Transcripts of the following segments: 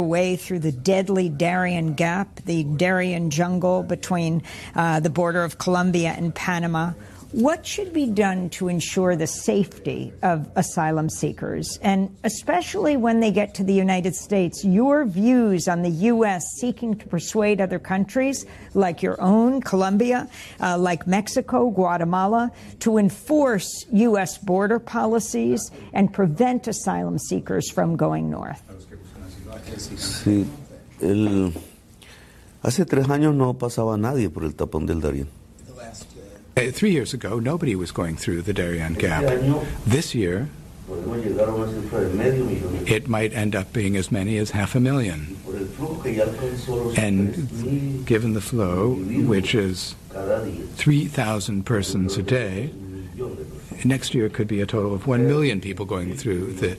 way through the deadly Darien Gap, the Darien jungle between the border of Colombia and Panama. What should be done to ensure the safety of asylum seekers, and especially when they get to the United States? Your views on the U.S. seeking to persuade other countries, like your own, Colombia, like Mexico, Guatemala, to enforce U.S. border policies and prevent asylum seekers from going north? Sí, hace 3 años no pasaba nadie por el tapón del Darién. 3 years ago, nobody was going through the Darien Gap. This year, it might end up being as many as 500,000. And given the flow, which is 3,000 persons a day, next year could be a total of 1 million people going through the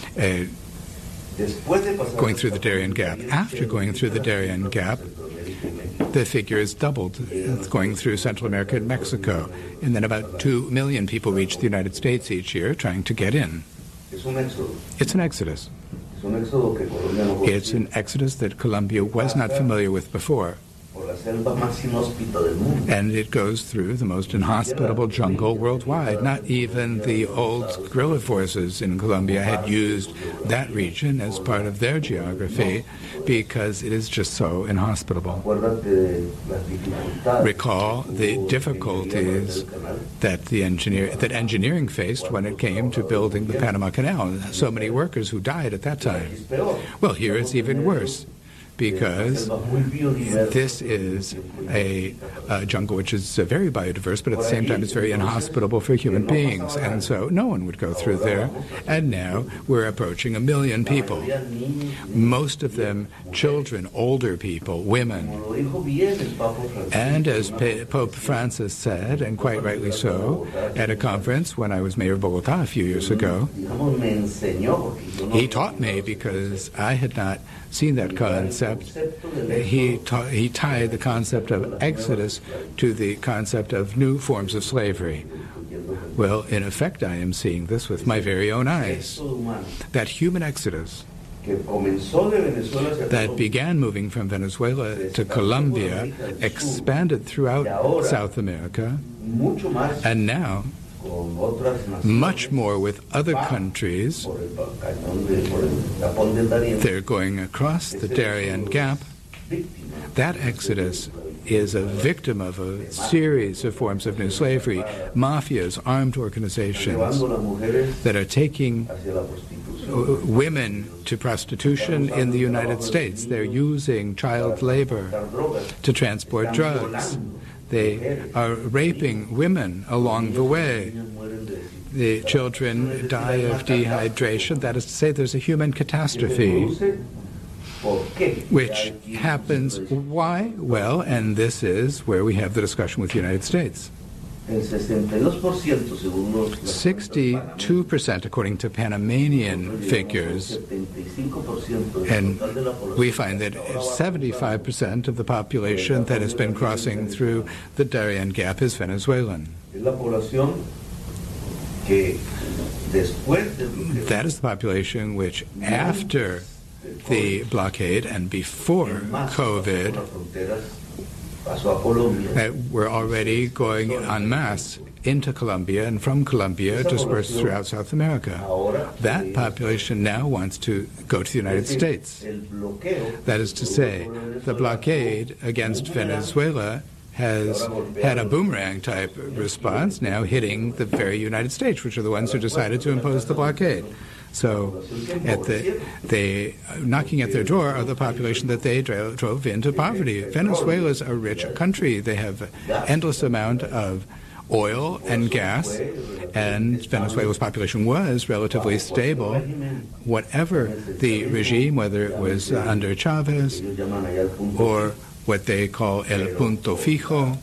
Darien Gap. After going through the Darien Gap, the figure is doubled. It's going through Central America and Mexico. And then about 2 million people reach the United States each year trying to get in. It's an exodus. It's an exodus that Colombia was not familiar with before. And it goes through the most inhospitable jungle worldwide. Not even the old guerrilla forces in Colombia had used that region as part of their geography because it is just so inhospitable. Recall the difficulties that engineering faced when it came to building the Panama Canal. So many workers who died at that time. Well, here it's even worse, because this is a jungle which is very biodiverse, but at the same time it's very inhospitable for human beings, and so no one would go through there. And now we're approaching 1 million people, most of them children, older people, women. And as Pope Francis said, and quite rightly so, at a conference when I was mayor of Bogota a few years ago, he taught me, because I had not seen that concept. He tied the concept of exodus to the concept of new forms of slavery. Well, in effect, I am seeing this with my very own eyes. That human exodus that began moving from Venezuela to Colombia expanded throughout South America, and now much more with other countries. They're going across the Darien Gap. That exodus is a victim of a series of forms of new slavery, mafias, armed organizations that are taking women to prostitution in the United States. They're using child labor to transport drugs. They are raping women along the way. The children die of dehydration. That is to say, there's a human catastrophe which happens. Why? Well, and this is where we have the discussion with the United States. 62%, according to Panamanian figures, and we find that 75% of the population that has been crossing through the Darien Gap is Venezuelan. That is the population which, after the blockade and before COVID, we're already going en masse into Colombia, and from Colombia dispersed throughout South America. That population now wants to go to the United States. That is to say, the blockade against Venezuela has had a boomerang-type response, now hitting the very United States, which are the ones who decided to impose the blockade. So knocking at their door are the population that they drove into poverty. Venezuela is a rich country. They have an endless amount of oil and gas, and Venezuela's population was relatively stable. Whatever the regime, whether it was under Chavez or what they call el punto fijo.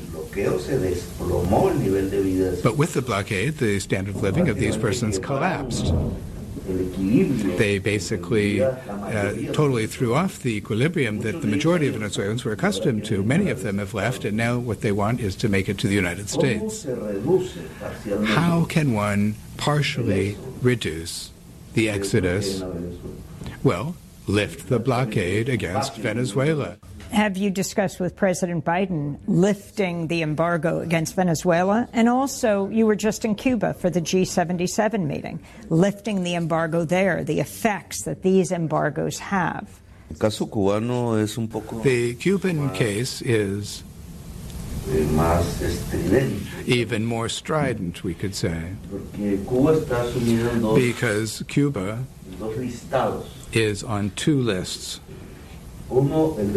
But with the blockade, the standard of living of these persons collapsed. They basically totally threw off the equilibrium that the majority of Venezuelans were accustomed to. Many of them have left, and now what they want is to make it to the United States. How can one partially reduce the exodus? Well, lift the blockade against Venezuela. Have you discussed with President Biden lifting the embargo against Venezuela? And also, you were just in Cuba for the G77 meeting, lifting the embargo there, the effects that these embargoes have. The Cuban case is even more strident, we could say, because Cuba is on two lists. One,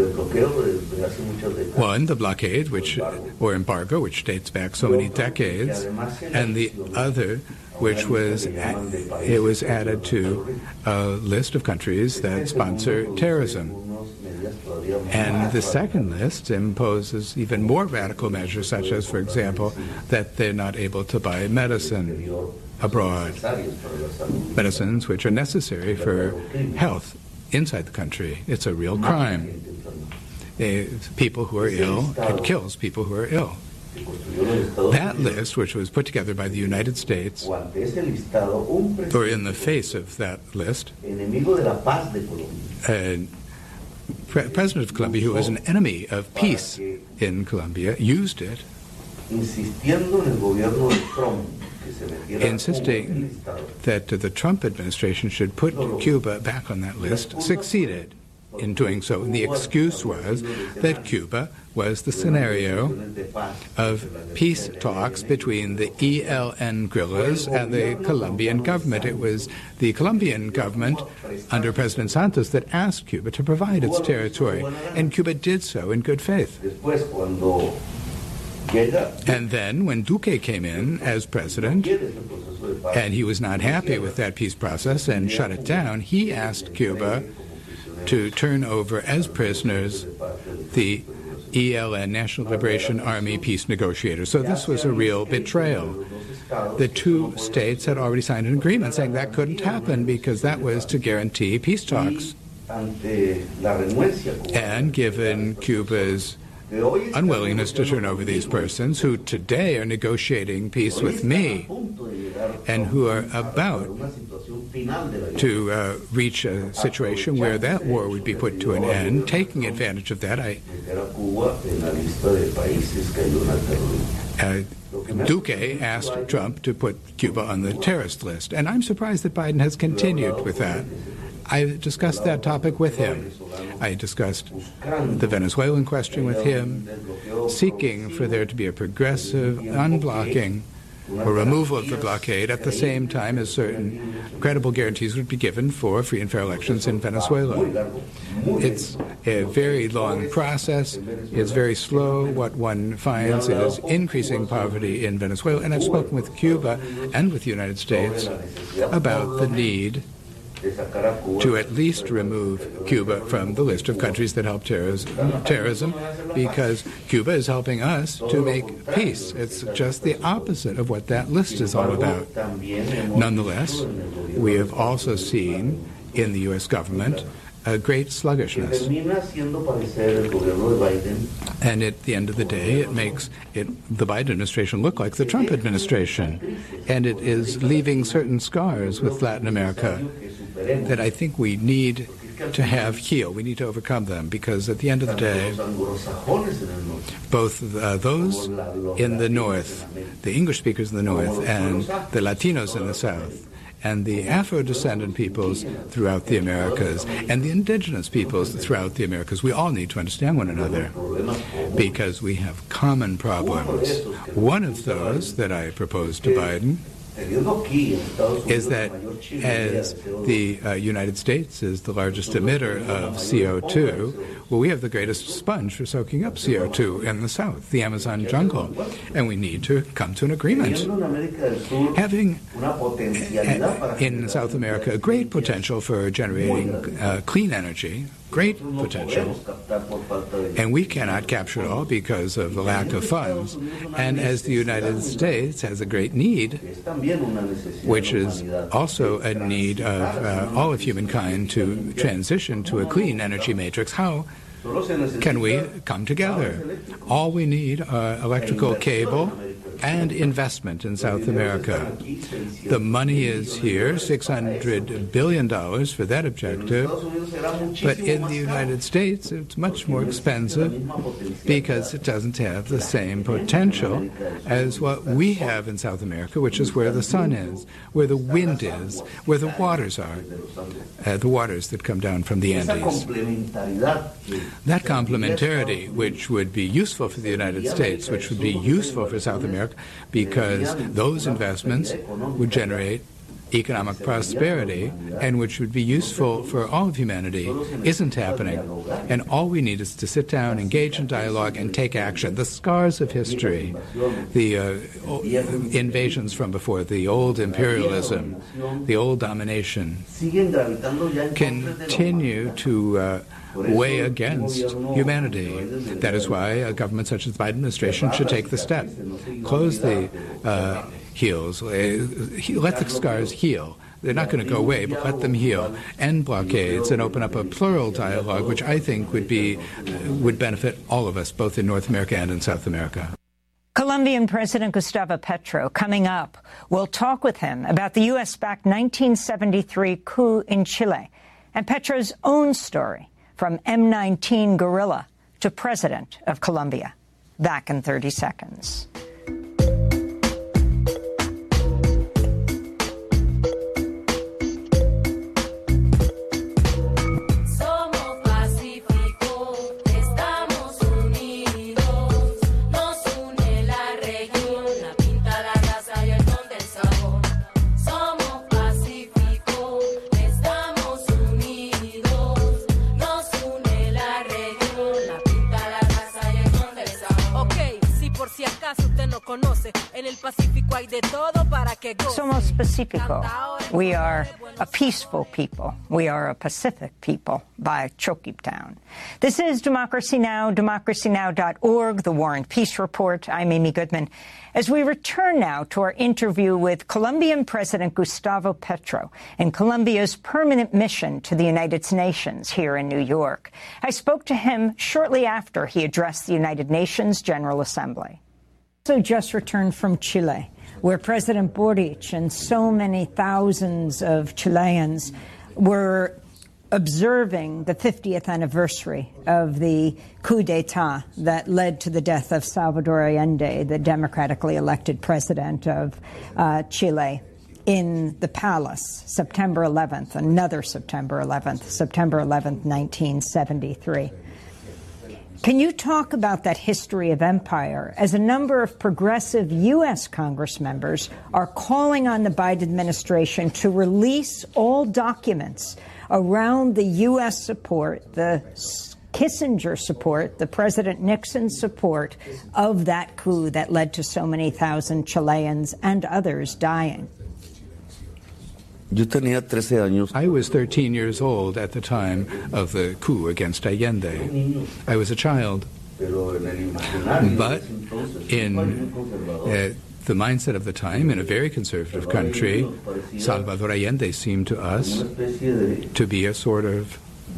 the blockade, or embargo, which dates back so many decades, and the other, which was added to a list of countries that sponsor terrorism. And the second list imposes even more radical measures, such as, for example, that they're not able to buy medicine abroad, medicines which are necessary for health inside the country. It's a real crime. People who are ill, it kills people who are ill. That list, which was put together by the United States, or in the face of that list, President of Colombia, who was an enemy of peace in Colombia, used it, insisting that the Trump administration should put Cuba back on that list, succeeded in doing so. And the excuse was that Cuba was the scenario of peace talks between the ELN guerrillas and the Colombian government. It was the Colombian government under President Santos that asked Cuba to provide its territory, and Cuba did so in good faith. And then when Duque came in as president, and he was not happy with that peace process and shut it down, he asked Cuba to turn over as prisoners the ELN, National Liberation Army peace negotiators. So this was a real betrayal. The two states had already signed an agreement saying that couldn't happen because that was to guarantee peace talks. And given Cuba's unwillingness to turn over these persons, who today are negotiating peace with me and who are about to reach a situation where that war would be put to an end, taking advantage of that, Duque asked Trump to put Cuba on the terrorist list. And I'm surprised that Biden has continued with that. I discussed that topic with him. I discussed the Venezuelan question with him, seeking for there to be a progressive unblocking or removal of the blockade at the same time as certain credible guarantees would be given for free and fair elections in Venezuela. It's a very long process. It's very slow. What one finds is increasing poverty in Venezuela. And I've spoken with Cuba and with the United States about the need to at least remove Cuba from the list of countries that help terrorism, because Cuba is helping us to make peace. It's just the opposite of what that list is all about. Nonetheless, we have also seen in the U.S. government a great sluggishness. And at the end of the day, it makes the Biden administration look like the Trump administration. And it is leaving certain scars with Latin America that I think we need to have heal. We need to overcome them, because at the end of the day, both those in the North, the English speakers in the North, and the Latinos in the South, and the Afro-descendant peoples throughout the Americas, and the indigenous peoples throughout the Americas, we all need to understand one another, because we have common problems. One of those that I proposed to Biden is that as the United States is the largest emitter of CO2, well, we have the greatest sponge for soaking up CO2 in the South, the Amazon jungle, and we need to come to an agreement. Having in South America a great potential for generating clean energy, great potential, and we cannot capture it all because of the lack of funds. And as the United States has a great need, which is also a need of all of humankind to transition to a clean energy matrix, how can we come together? All we need are electrical cable and investment in South America. The money is here, $600 billion for that objective, but in the United States it's much more expensive because it doesn't have the same potential as what we have in South America, which is where the sun is, where the wind is, where the waters are, the waters that come down from the Andes. That complementarity, which would be useful for the United States, which would be useful for South America, because those investments would generate economic prosperity and which would be useful for all of humanity, isn't happening. And all we need is to sit down, engage in dialogue, and take action. The scars of history, the invasions from before, the old imperialism, the old domination, continue to weigh against humanity. That is why a government such as the Biden administration should take the step. Close the heals. Let the scars heal. They're not going to go away, but let them heal. End blockades and open up a plural dialogue, which I think would benefit all of us, both in North America and in South America. Colombian President Gustavo Petro coming up. We'll talk with him about the U.S.-backed 1973 coup in Chile and Petro's own story from M19 guerrilla to president of Colombia. Back in 30 seconds. Somos Pacífico. We are a peaceful people. We are a Pacific people by Chokip Town. This is Democracy Now!, democracynow.org, the War and Peace Report. I'm Amy Goodman. As we return now to our interview with Colombian President Gustavo Petro and Colombia's permanent mission to the United Nations here in New York. I spoke to him shortly after he addressed the United Nations General Assembly. Also just returned from Chile, where President Boric and so many thousands of Chileans were observing the 50th anniversary of the coup d'etat that led to the death of Salvador Allende, the democratically elected president of Chile, in the palace, September 11th, another September 11th, September 11th, 1973. Can you talk about that history of empire as a number of progressive U.S. Congress members are calling on the Biden administration to release all documents around the U.S. support, the Kissinger support, the President Nixon support of that coup that led to so many thousand Chileans and others dying? I was 13 years old at the time of the coup against Allende. I was a child. But in the mindset of the time, in a very conservative country, Salvador Allende seemed to us to be a sort of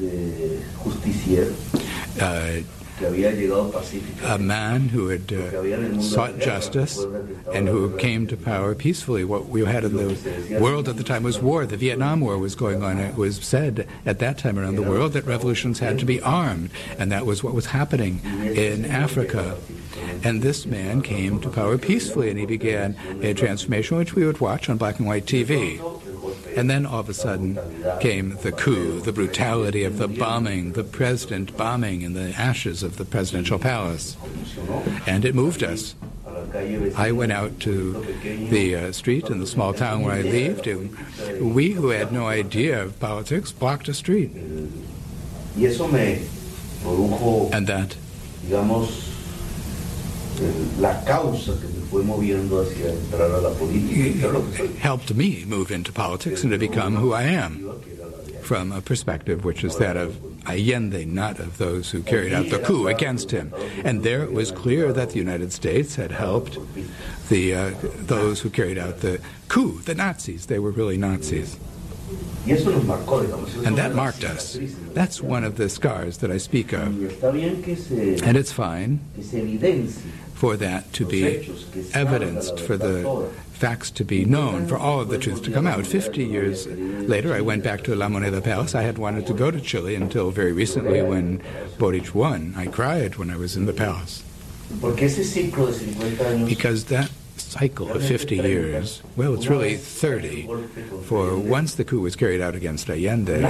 a man who had sought justice and who came to power peacefully. What we had in the world at the time was war. The Vietnam War was going on. It was said at that time around the world that revolutions had to be armed, and that was what was happening in Africa. And this man came to power peacefully, and he began a transformation which we would watch on black and white TV. And then all of a sudden came the coup, the brutality of the bombing, the president bombing in the ashes of the presidential palace. And it moved us. I went out to the street in the small town where I lived, and we who had no idea of politics blocked a street. And that helped me move into politics and to become who I am, from a perspective which is that of Allende, not of those who carried out the coup against him. And there it was clear that the United States had helped those who carried out the coup, the Nazis. They were really Nazis. And that marked us. That's one of the scars that I speak of. And it's fine for that to be evidenced, for the facts to be known, for all of the truth to come out. 50 years later, I went back to La Moneda Palace. I had wanted to go to Chile until very recently when Boric won. I cried when I was in the palace. Because that cycle of 50 years, well, it's really 30, for once the coup was carried out against Allende,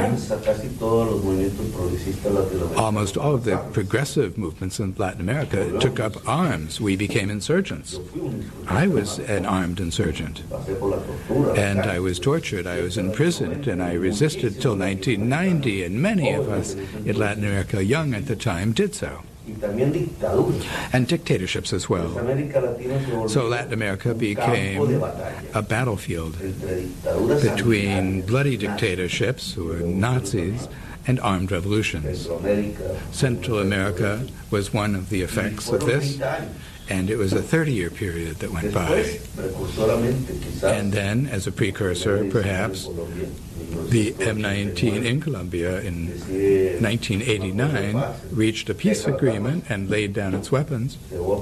almost all of the progressive movements in Latin America took up arms. We became insurgents. I was an armed insurgent, and I was tortured, I was imprisoned, and I resisted till 1990, and many of us in Latin America, young at the time, did so. And dictatorships as well. So Latin America became a battlefield between bloody dictatorships, who were Nazis, and armed revolutions. Central America was one of the effects of this, and it was a 30-year period that went by. And then, as a precursor, perhaps, the M19 in Colombia in 1989 reached a peace agreement and laid down its weapons.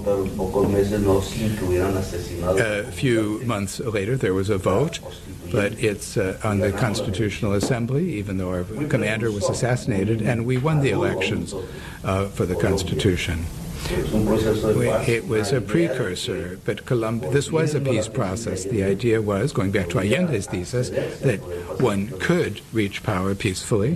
A few months later, there was a vote, but it's on the Constitutional Assembly, even though our commander was assassinated, and we won the elections for the Constitution. It was a precursor, but this was a peace process. The idea was, going back to Allende's thesis, that one could reach power peacefully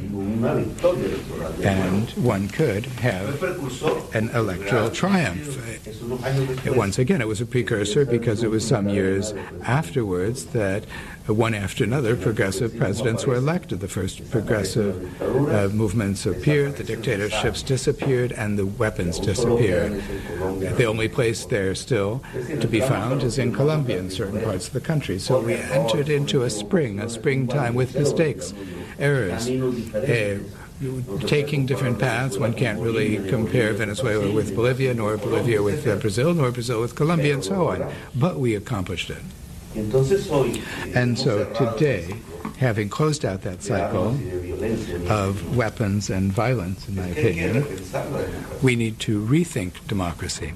and one could have an electoral triumph. Once again, it was a precursor because it was some years afterwards that one after another, progressive presidents were elected. The first progressive movements appeared, the dictatorships disappeared, and the weapons disappeared. The only place they're still to be found is in Colombia, in certain parts of the country. So we entered into a springtime with mistakes, errors, taking different paths. One can't really compare Venezuela with Bolivia, nor Bolivia with Brazil, nor Brazil with Colombia, and so on. But we accomplished it. And so today, having closed out that cycle of weapons and violence, in my opinion, we need to rethink democracy.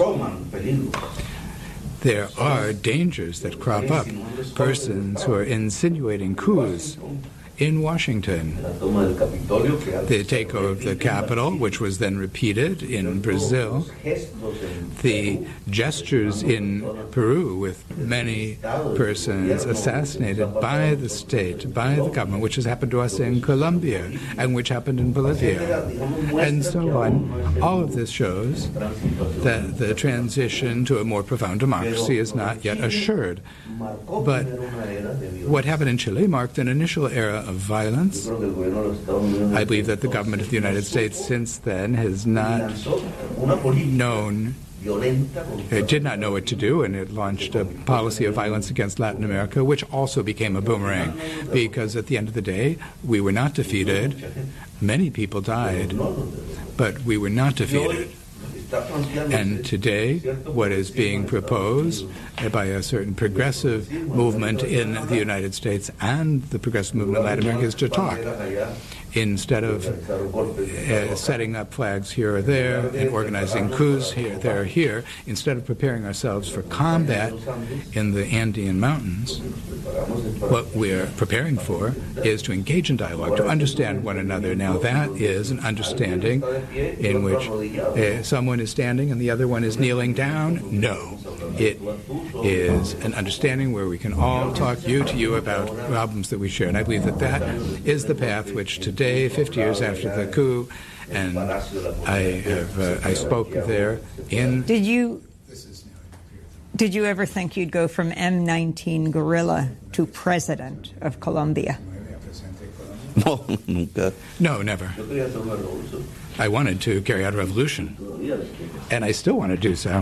There are dangers that crop up. Persons who are insinuating coups in Washington. The takeover of the Capitol, which was then repeated in Brazil. The gestures in Peru with many persons assassinated by the state, by the government, which has happened to us in Colombia and which happened in Bolivia, and so on. All of this shows that the transition to a more profound democracy is not yet assured. But what happened in Chile marked an initial era of violence. I believe that the government of the United States since then has not known, it did not know what to do, and it launched a policy of violence against Latin America, which also became a boomerang, because at the end of the day, we were not defeated. Many people died, but we were not defeated. And today, what is being proposed by a certain progressive movement in the United States and the progressive movement in Latin America is to talk. Instead of setting up flags here or there and organizing coups here, there, or here, instead of preparing ourselves for combat in the Andean mountains, what we're preparing for is to engage in dialogue, to understand one another. Now, that is an understanding in which someone is standing and the other one is kneeling down. No. It is an understanding where we can all talk you to you about problems that we share. And I believe that that is the path which today, 50 years after the coup, and I spoke there in... Did you ever think you'd go from M19 guerrilla to president of Colombia? No, nunca. No, never. I wanted to carry out a revolution, and I still want to do so.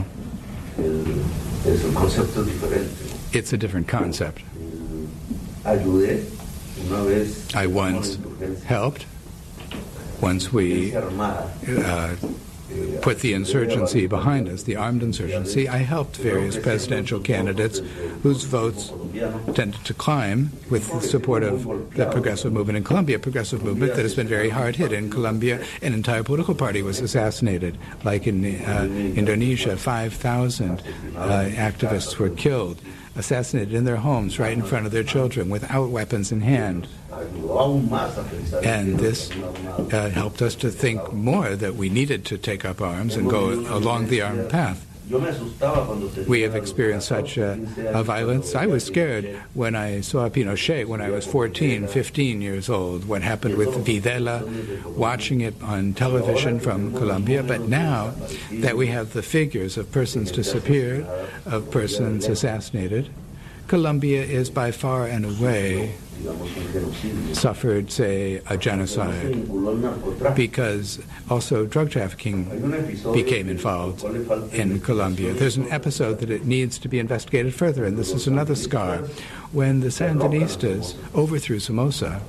It's a different concept. I once helped, once we put the insurgency behind us, the armed insurgency, I helped various presidential candidates whose votes tended to climb with the support of the progressive movement in Colombia, a progressive movement that has been very hard hit. In Colombia, an entire political party was assassinated. Like in Indonesia, 5,000 activists were killed, assassinated in their homes right in front of their children without weapons in hand. And this helped us to think more that we needed to take up arms and go along the armed path. We have experienced such a violence. I was scared when I saw Pinochet when I was 14, 15 years old, what happened with Videla, watching it on television from Colombia. But now that we have the figures of persons disappeared, of persons assassinated, Colombia is by far and away suffered, say, a genocide, because also drug trafficking became involved in Colombia. There's an episode that it needs to be investigated further, and this is another scar. When the Sandinistas overthrew Somoza,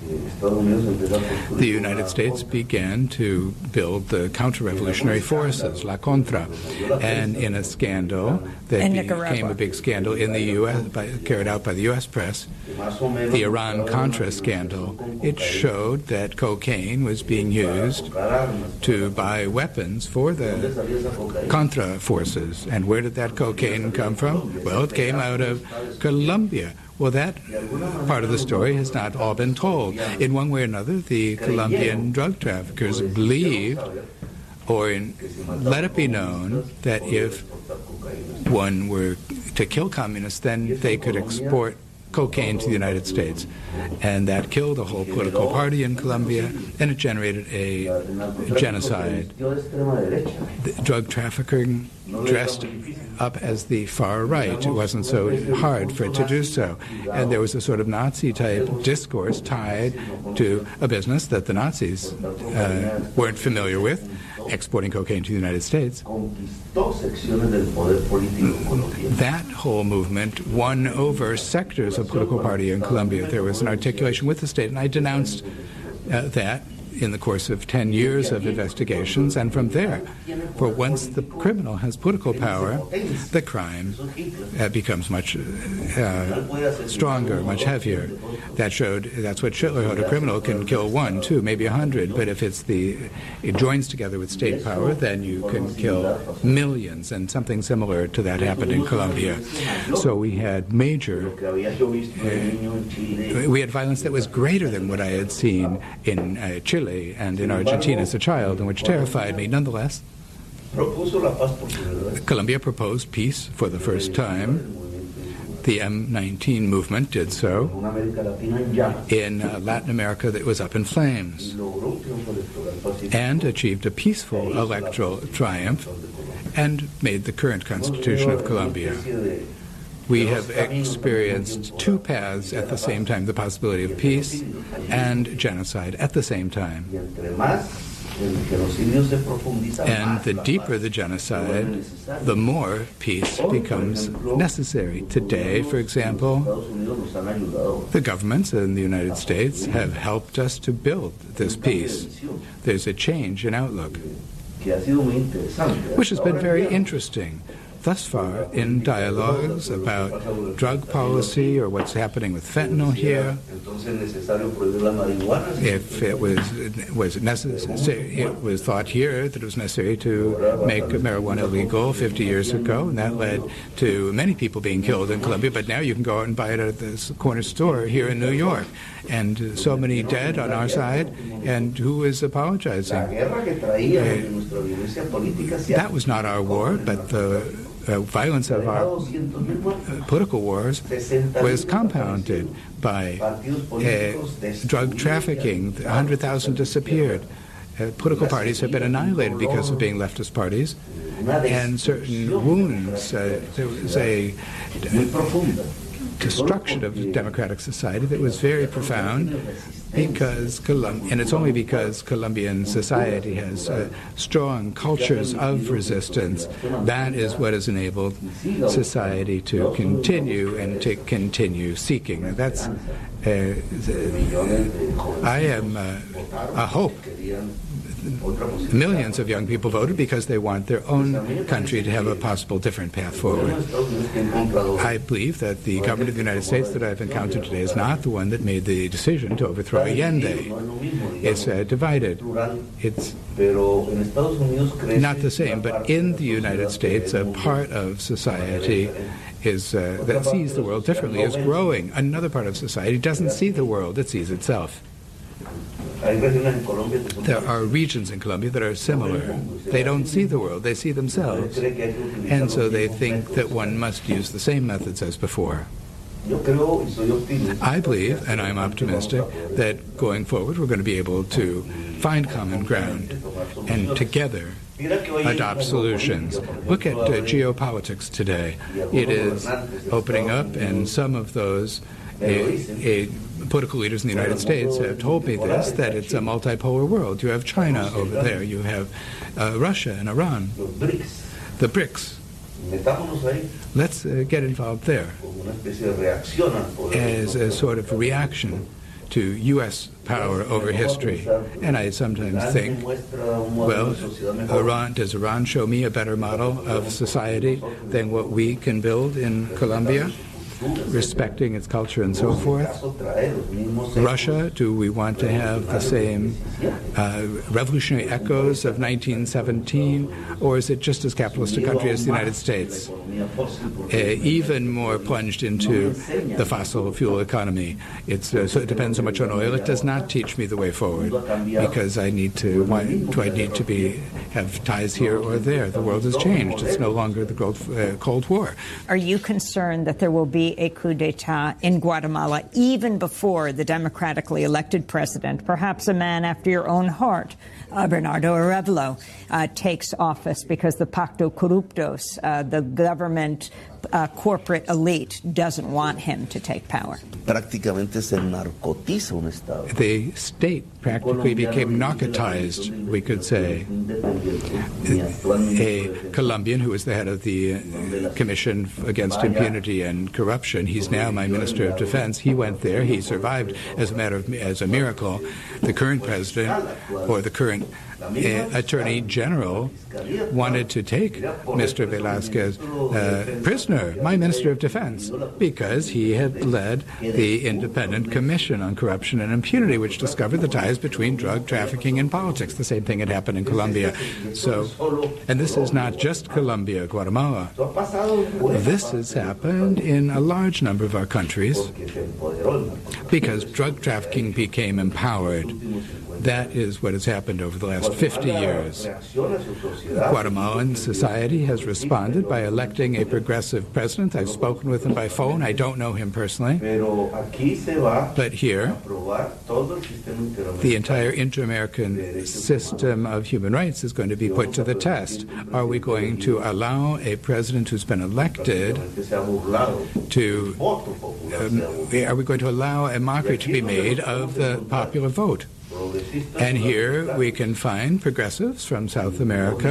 the United States began to build the counter-revolutionary forces, La Contra, and in a scandal that became a big scandal in the U.S., carried out by the U.S. press, the Iran-Contra scandal, it showed that cocaine was being used to buy weapons for the Contra forces. And where did that cocaine come from? Well, it came out of Colombia. Well, that part of the story has not all been told. In one way or another, the Colombian drug traffickers believed, or let it be known, that if one were to kill communists, then they could export cocaine to the United States. And that killed a whole political party in Colombia, and it generated a genocide. The drug trafficking dressed up as the far right. It wasn't so hard for it to do so. And there was a sort of Nazi-type discourse tied to a business that the Nazis weren't familiar with, exporting cocaine to the United States. That whole movement won over sectors of political party in Colombia. There was an articulation with the state, and I denounced that in the course of 10 years of investigations, and from there. For once the criminal has political power, the crime becomes much stronger, much heavier. That's what Schindler showed. A criminal can kill 1, 2, maybe 100, but if it joins together with state power, then you can kill millions, and something similar to that happened in Colombia. So we had major, we had violence that was greater than what I had seen in Chile and in Argentina as a child, and which terrified me. Nonetheless, Colombia proposed peace for the first time. The M19 movement did so. In Latin America, that was up in flames, and achieved a peaceful electoral triumph and made the current constitution of Colombia. We have experienced two paths at the same time, the possibility of peace and genocide at the same time. And the deeper the genocide, the more peace becomes necessary. Today, for example, the governments in the United States have helped us to build this peace. There's a change in outlook, which has been very interesting. Thus far, in dialogues about drug policy or what's happening with fentanyl here, if it was necessary, it was thought here that it was necessary to make marijuana illegal 50 years ago, and that led to many people being killed in Colombia. But now you can go out and buy it at the corner store here in New York, and so many dead on our side, and who is apologizing? That was not our war, but the violence of our political wars was compounded by drug trafficking. 100,000 disappeared. Political parties have been annihilated because of being leftist parties, and certain wounds. There was a destruction of democratic society that was very profound, and it's only because Colombian society has strong cultures of resistance. That is what has enabled society to continue and to continue seeking. That's I am a hope millions of young people voted because they want their own country to have a possible different path forward. I believe that the government of the United States that I've encountered today is not the one that made the decision to overthrow Allende. It's divided. It's not the same, but in the United States, a part of society is that sees the world differently is growing. Another part of society doesn't see the world, it sees itself. There are regions in Colombia that are similar. They don't see the world, they see themselves. And so they think that one must use the same methods as before. I believe, and I'm optimistic, that going forward we're going to be able to find common ground and together adopt solutions. Look at geopolitics today. It is opening up, and some of those political leaders in the United States have told me this, that it's a multipolar world. You have China over there. You have Russia and Iran. The BRICS. Let's get involved there as a sort of reaction to U.S. power over history. And I sometimes think, well, does Iran show me a better model of society than what we can build in Colombia, respecting its culture and so forth? Russia, do we want to have the same revolutionary echoes of 1917, or is it just as capitalist a country as the United States? Even more plunged into the fossil fuel economy. So it depends so much on oil. It does not teach me the way forward, because I need to. Why do I need to have ties here or there? The world has changed. It's no longer the Cold War. Are you concerned that there will be a coup d'etat in Guatemala even before the democratically elected president, perhaps a man after your own heart, Bernardo Arevalo, takes office because the Pacto Corruptos, the government corporate elite, doesn't want him to take power? The state practically became narcotized, we could say. A Colombian who was the head of the Commission Against Impunity and Corruption, he's now my Minister of Defense. He went there. He survived as a miracle. The current president, or the current Attorney General, wanted to take Mr. Velázquez prisoner, my Minister of Defense, because he had led the Independent Commission on Corruption and Impunity, which discovered the ties between drug trafficking and politics. The same thing had happened in Colombia. And this is not just Colombia, Guatemala. This has happened in a large number of our countries because drug trafficking became empowered. That is what has happened over the last 50 years. Guatemalan society has responded by electing a progressive president. I've spoken with him by phone. I don't know him personally. But here, the entire inter-American system of human rights is going to be put to the test. Are we going to allow a president who's been elected to... are we going to allow a mockery to be made of the popular vote? And here we can find progressives from South America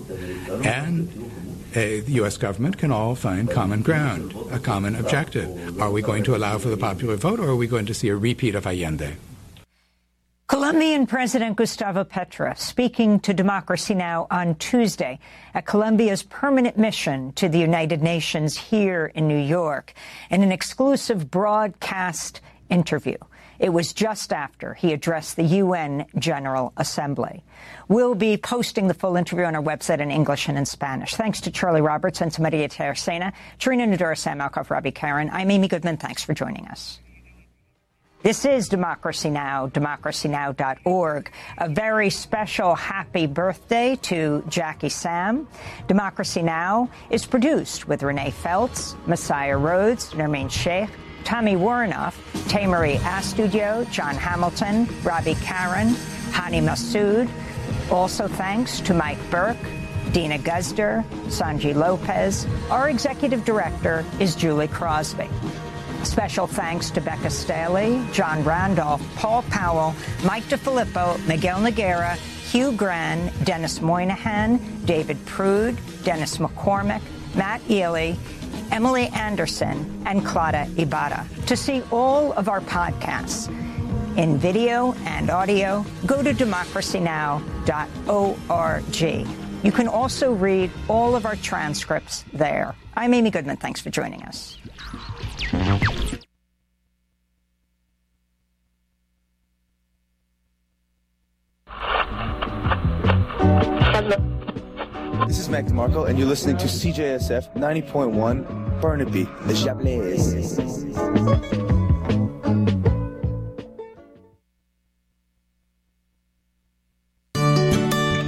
and the U.S. government can all find common ground, a common objective. Are we going to allow for the popular vote, or are we going to see a repeat of Allende? Colombian President Gustavo Petro speaking to Democracy Now! On Tuesday at Colombia's permanent mission to the United Nations here in New York in an exclusive broadcast interview. It was just after he addressed the UN General Assembly. We'll be posting the full interview on our website in English and in Spanish. Thanks to Charlie Roberts and to Maria Tercena, Trina Nadura, Sam Alcoff, Robbie Karen. I'm Amy Goodman. Thanks for joining us. This is Democracy Now!, democracynow.org. A very special happy birthday to Jackie Sam. Democracy Now! Is produced with Renee Feltz, Messiah Rhodes, Nermeen Sheikh, Tommy Warnoff, Tamarie Astudio, John Hamilton, Robbie Karen, Hani Massoud. Also thanks to Mike Burke, Dina Guzder, Sanji Lopez. Our executive director is Julie Crosby. Special thanks to Becca Staley, John Randolph, Paul Powell, Mike DeFilippo, Miguel Noguera, Hugh Gran, Dennis Moynihan, David Prude, Dennis McCormick, Matt Ely, Emily Anderson, and Clara Ibarra. To see all of our podcasts, in video and audio, go to democracynow.org. You can also read all of our transcripts there. I'm Amy Goodman. Thanks for joining us. This is Mac DeMarco, and you're listening to CJSF 90.1 Burnaby, the Chablis.